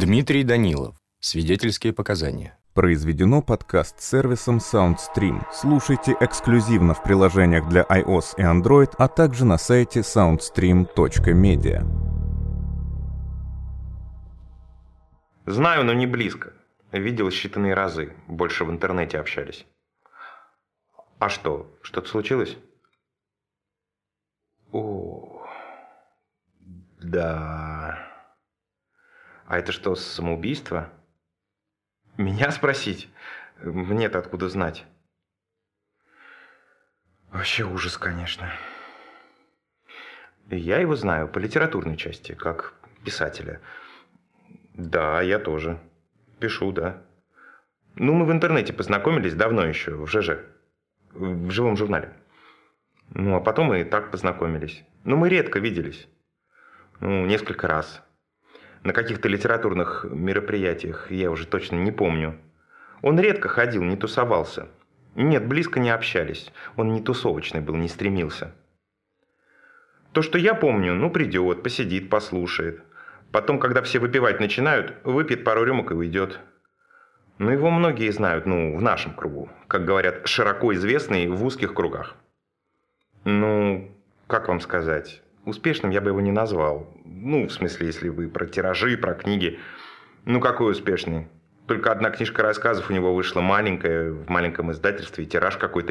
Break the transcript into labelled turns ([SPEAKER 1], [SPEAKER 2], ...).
[SPEAKER 1] Дмитрий Данилов. Свидетельские показания.
[SPEAKER 2] Произведено подкаст-сервисом SoundStream. Слушайте эксклюзивно в приложениях для iOS и Android, а также на сайте soundstream.media.
[SPEAKER 3] Знаю, но не близко. Видел считанные разы. Больше в интернете общались. А что? Что-то случилось? О, да. А это что, самоубийство? Меня спросить? Мне-то откуда знать? Вообще ужас, конечно. Я его знаю по литературной части, как писателя. Да, я тоже. Пишу, да. Ну, мы в интернете познакомились давно еще, в ЖЖ. В живом журнале. Ну, а потом мы и так познакомились. Но мы редко виделись. Ну, несколько раз. На каких-то литературных мероприятиях, я уже точно не помню. Он редко ходил, не тусовался. Нет, близко не общались. Он не тусовочный был, не стремился. То, что я помню, ну, придет, посидит, послушает. Потом, когда все выпивать начинают, выпьет пару рюмок и уйдет. Ну, его многие знают, ну, в нашем кругу. Как говорят, широко известный в узких кругах. Ну, как вам сказать... Успешным я бы его не назвал. Ну, в смысле, если вы про тиражи, про книги. Ну, какой успешный? Только одна книжка рассказов у него вышла маленькая, в маленьком издательстве, и тираж какой-то